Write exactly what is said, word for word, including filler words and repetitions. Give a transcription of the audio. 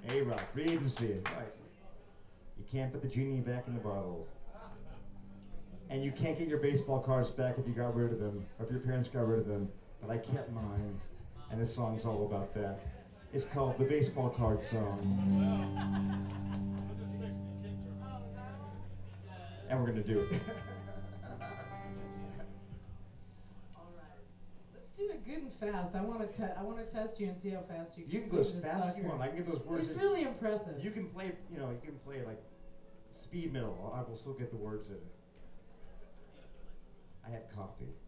Hey, Ralph, read and see it. Right. You can't put the genie back in the bottle. And you can't get your baseball cards back if you got rid of them, or if your parents got rid of them. But I kept mine, and this song's all about that. It's called The Baseball Card Song. And we're gonna do it. Do it good and fast. I want to. Te- I want to test you and see how fast you can. You can go as sing this fast as sucker. you want. I can get those words. It's in. really impressive. You can play. You know, you can play like speed metal. I will still get the words in it. I had coffee.